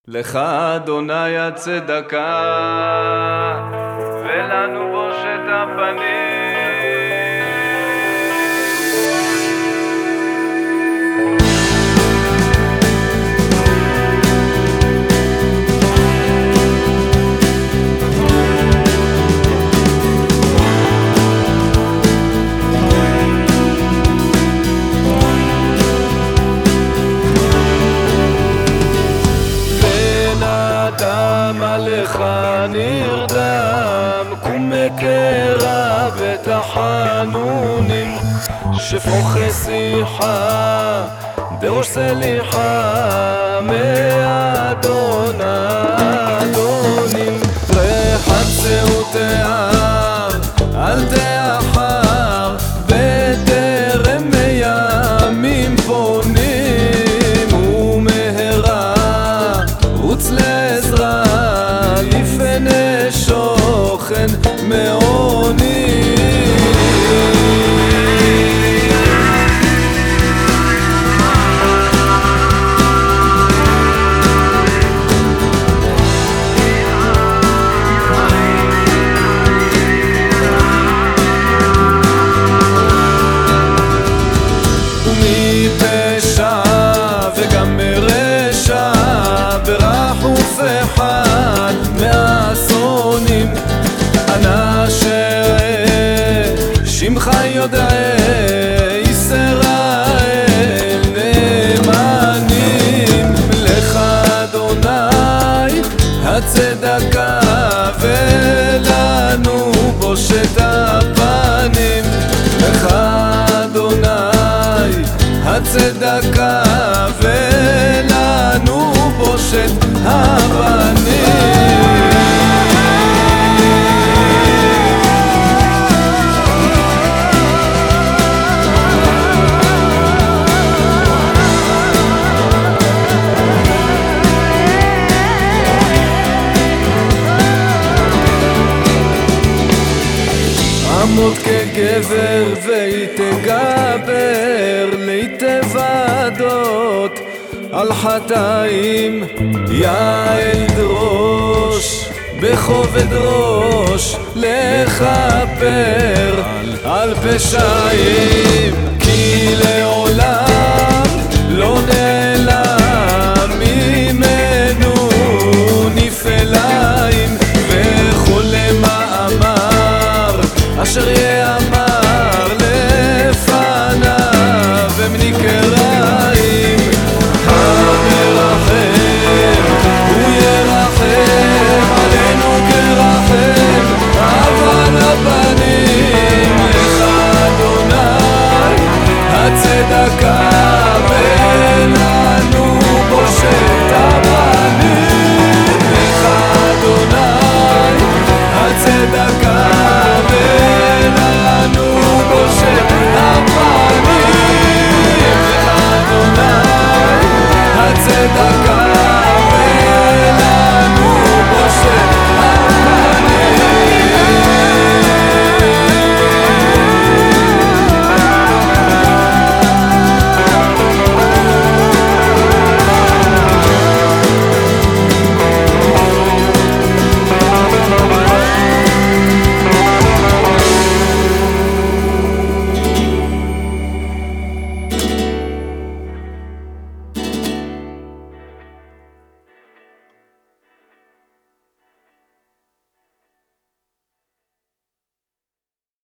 לך אדוני הצדקה, ולנו בושת הפנים. עליך נרדם, קום מקרא ותחנונים, שפוך שיחה דרוש סליחה מאדון האדונים. רחק שעותיו אל תאחר, בטרם ימים פונים, ומהרה רוץ לעזרה לפני שוכן מעוני. ומפשע וגם מרשע ברחוף אחד מהאסונים, אנא שראה שמך יודעי ישראל נאמנים. לך אדוני הצדקה, ולנו בושת הפנים. לך אדוני הצדקה, ולנו בושת הפנים. עמוד כגבר ויתגבר, להתוודות על חטאים, יעל דרוש בכובד ראש, לכפר על פשעים, כי לאור